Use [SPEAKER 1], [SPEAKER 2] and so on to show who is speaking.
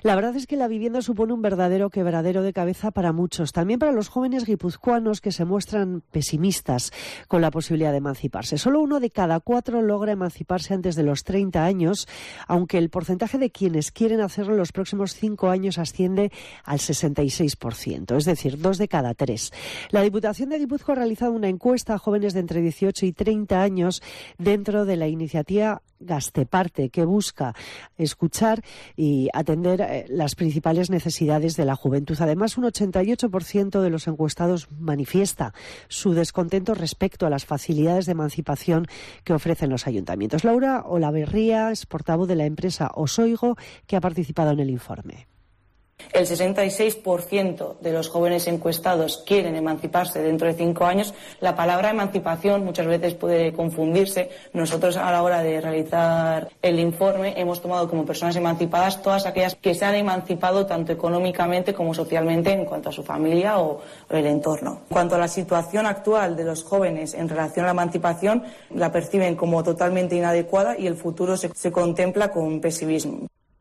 [SPEAKER 1] La verdad es que la vivienda supone un verdadero quebradero de cabeza para muchos, también para los jóvenes guipuzcoanos que se muestran pesimistas con la posibilidad de emanciparse. Solo 1 de cada 4 logra emanciparse antes de los 30 años, aunque el porcentaje de quienes quieren hacerlo en los próximos 5 años asciende al 66%, es decir, 2 de cada 3. La Diputación de Guipúzcoa ha realizado una encuesta a jóvenes de entre 18 y 30 años dentro de la iniciativa Gazteparte, que busca escuchar y atender las principales necesidades de la juventud. Además, un 88% de los encuestados manifiesta su descontento respecto a las facilidades de emancipación que ofrecen los ayuntamientos. Laura Olaverría es portavoz de la empresa Osoigo, que ha participado en el informe.
[SPEAKER 2] El 66% de los jóvenes encuestados quieren emanciparse dentro de 5 años. La palabra emancipación muchas veces puede confundirse. Nosotros, a la hora de realizar el informe, hemos tomado como personas emancipadas todas aquellas que se han emancipado tanto económicamente como socialmente en cuanto a su familia o el entorno. En cuanto a la situación actual de los jóvenes en relación a la emancipación, la perciben como totalmente inadecuada y el futuro se contempla con pesimismo.